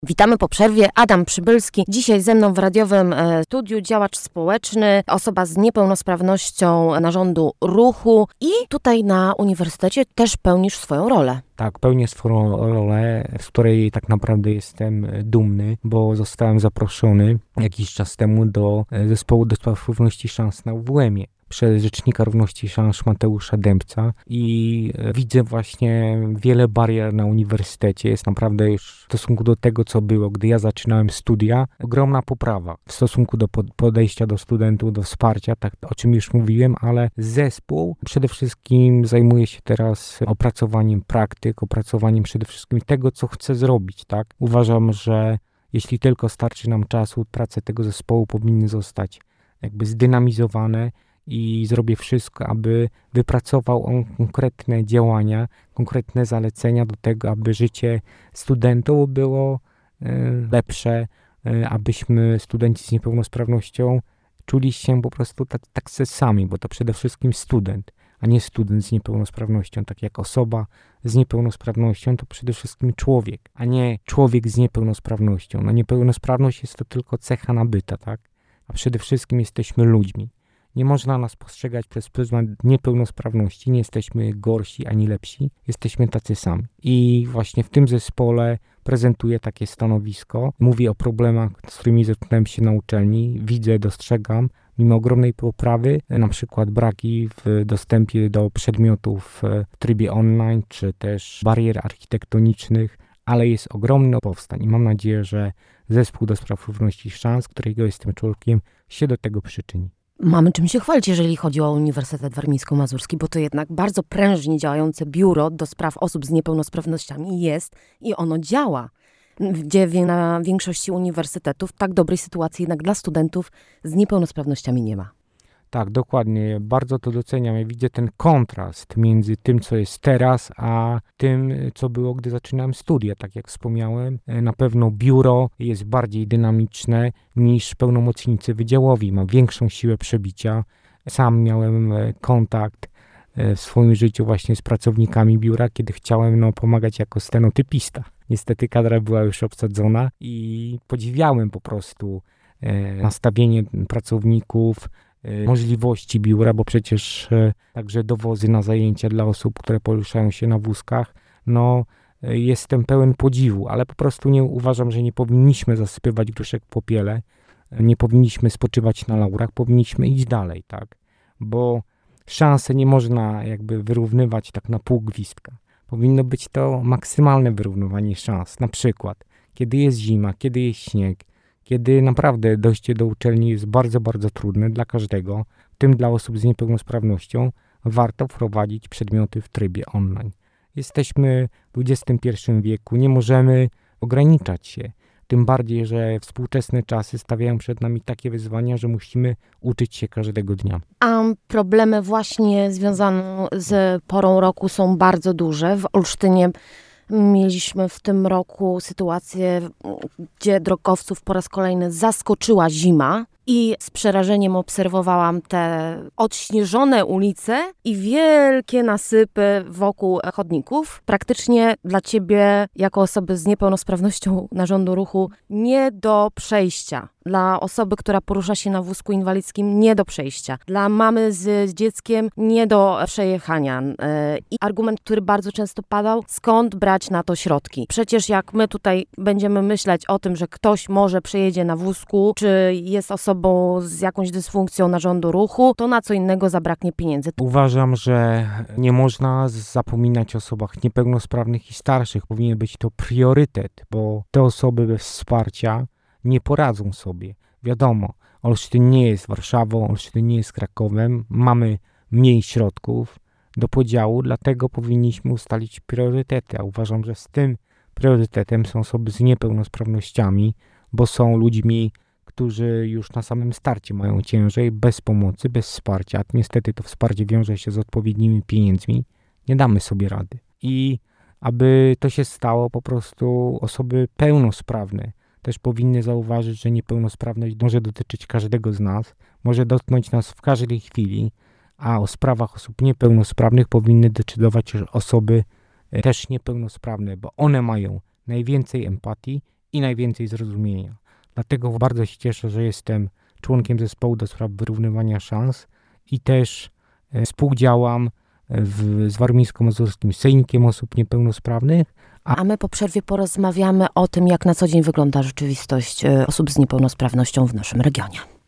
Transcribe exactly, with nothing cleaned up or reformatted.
Witamy po przerwie. Adam Przybylski. Dzisiaj ze mną w radiowym studiu działacz społeczny, osoba z niepełnosprawnością narządu ruchu i tutaj na uniwersytecie też pełnisz swoją rolę. Tak, pełnię swoją rolę, z której tak naprawdę jestem dumny, bo zostałem zaproszony jakiś czas temu do zespołu do spraw równości szans na U W M-ie przez rzecznika równości szans Mateusza Dębca i widzę właśnie wiele barier na uniwersytecie. Jest naprawdę już w stosunku do tego, co było, gdy ja zaczynałem studia, ogromna poprawa w stosunku do podejścia do studentów, do wsparcia, tak o czym już mówiłem, ale zespół przede wszystkim zajmuje się teraz opracowaniem praktyk, opracowaniem przede wszystkim tego, co chce zrobić, tak? Uważam, że jeśli tylko starczy nam czasu, prace tego zespołu powinny zostać jakby zdynamizowane i zrobię wszystko, aby wypracował on konkretne działania, konkretne zalecenia do tego, aby życie studentów było y, lepsze, y, abyśmy studenci z niepełnosprawnością czuli się po prostu tak, tak sami, bo to przede wszystkim student, a nie student z niepełnosprawnością, tak jak osoba z niepełnosprawnością to przede wszystkim człowiek, a nie człowiek z niepełnosprawnością. No niepełnosprawność jest to tylko cecha nabyta, tak? A przede wszystkim jesteśmy ludźmi. Nie można nas postrzegać przez pryzmat niepełnosprawności, nie jesteśmy gorsi ani lepsi, jesteśmy tacy sami. I właśnie w tym zespole prezentuję takie stanowisko, mówię o problemach, z którymi zetknąłem się na uczelni, widzę, dostrzegam, mimo ogromnej poprawy, na przykład braki w dostępie do przedmiotów w trybie online, czy też barier architektonicznych, ale jest ogromny powstań i mam nadzieję, że zespół do spraw równości szans, którego jestem członkiem, się do tego przyczyni. Mamy czym się chwalić, jeżeli chodzi o Uniwersytet Warmińsko-Mazurski, bo to jednak bardzo prężnie działające biuro do spraw osób z niepełnosprawnościami jest i ono działa. Gdzie na większości uniwersytetów tak dobrej sytuacji jednak dla studentów z niepełnosprawnościami nie ma. Tak, dokładnie. Bardzo to doceniam. Ja widzę ten kontrast między tym, co jest teraz, a tym, co było, gdy zaczynałem studia. Tak jak wspomniałem, na pewno biuro jest bardziej dynamiczne niż pełnomocnicy wydziałowi. Ma większą siłę przebicia. Sam miałem kontakt w swoim życiu właśnie z pracownikami biura, kiedy chciałem no, pomagać jako stenotypista. Niestety kadra była już obsadzona i podziwiałem po prostu nastawienie pracowników, możliwości biura, bo przecież także dowozy na zajęcia dla osób, które poruszają się na wózkach, no jestem pełen podziwu, ale po prostu nie uważam, że nie powinniśmy zasypywać gruszek w popiele, nie powinniśmy spoczywać na laurach, powinniśmy iść dalej, tak, bo szanse nie można jakby wyrównywać tak na pół gwizdka. Powinno być to maksymalne wyrównywanie szans, na przykład kiedy jest zima, kiedy jest śnieg, kiedy naprawdę dojście do uczelni jest bardzo, bardzo trudne dla każdego, w tym dla osób z niepełnosprawnością, warto wprowadzić przedmioty w trybie online. Jesteśmy w dwudziestym pierwszym wieku, nie możemy ograniczać się, tym bardziej, że współczesne czasy stawiają przed nami takie wyzwania, że musimy uczyć się każdego dnia. A problemy właśnie związane z porą roku są bardzo duże. W Olsztynie mieliśmy w tym roku sytuację, gdzie drogowców po raz kolejny zaskoczyła zima i z przerażeniem obserwowałam te odśnieżone ulice i wielkie nasypy wokół chodników. Praktycznie dla ciebie, jako osoby z niepełnosprawnością narządu ruchu, nie do przejścia. Dla osoby, która porusza się na wózku inwalidzkim, nie do przejścia. Dla mamy z dzieckiem, nie do przejechania. I argument, który bardzo często padał, skąd brać na to środki? Przecież jak my tutaj będziemy myśleć o tym, że ktoś może przejedzie na wózku, czy jest osobą z jakąś dysfunkcją narządu ruchu, to na co innego zabraknie pieniędzy. Uważam, że nie można zapominać o osobach niepełnosprawnych i starszych. Powinien być to priorytet, bo te osoby bez wsparcia nie poradzą sobie. Wiadomo, Olsztyn nie jest Warszawą, Olsztyn nie jest Krakowem, mamy mniej środków do podziału, dlatego powinniśmy ustalić priorytety. A uważam, że z tym priorytetem są osoby z niepełnosprawnościami, bo są ludźmi, którzy już na samym starcie mają ciężej, bez pomocy, bez wsparcia. Niestety to wsparcie wiąże się z odpowiednimi pieniędzmi. Nie damy sobie rady. I aby to się stało, po prostu osoby pełnosprawne też powinny zauważyć, że niepełnosprawność może dotyczyć każdego z nas, może dotknąć nas w każdej chwili, a o sprawach osób niepełnosprawnych powinny decydować osoby też niepełnosprawne, bo one mają najwięcej empatii i najwięcej zrozumienia. Dlatego bardzo się cieszę, że jestem członkiem zespołu do spraw wyrównywania szans i też współdziałam w, z Warmińsko-Mazurskim Sejmikiem Osób Niepełnosprawnych. A... A my po przerwie porozmawiamy o tym, jak na co dzień wygląda rzeczywistość osób z niepełnosprawnością w naszym regionie.